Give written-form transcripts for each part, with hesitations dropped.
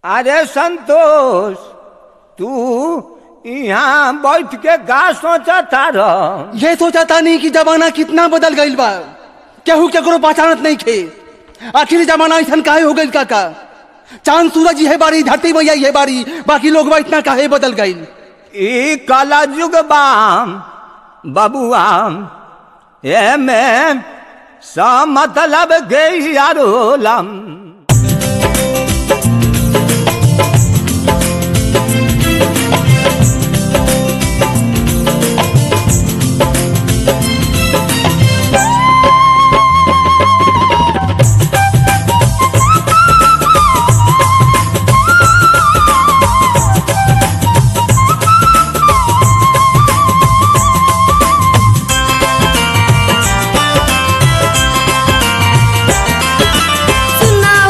अरे संतोष, तू यहाँ बैठ के का सोचता रह? ये सोचता नहीं कि जमाना कितना बदल गईल बा, केहू केकरो पहचानत नहीं थे। आखिर जमाना ऐसा काहे हो गईल काका? चांद सूरज ये बारी, धरती मैया ये बारी, बाकी लोग बा इतना काहे बदल गईल? ई कला युग बाम बबुआ, एमे सा मतलब के यारोलम। सुना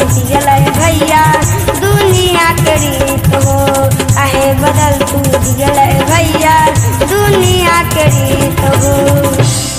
दियल भैया दुनिया के रीत हो काहे बदल तू दियल भैया दुनिया के रीत हो।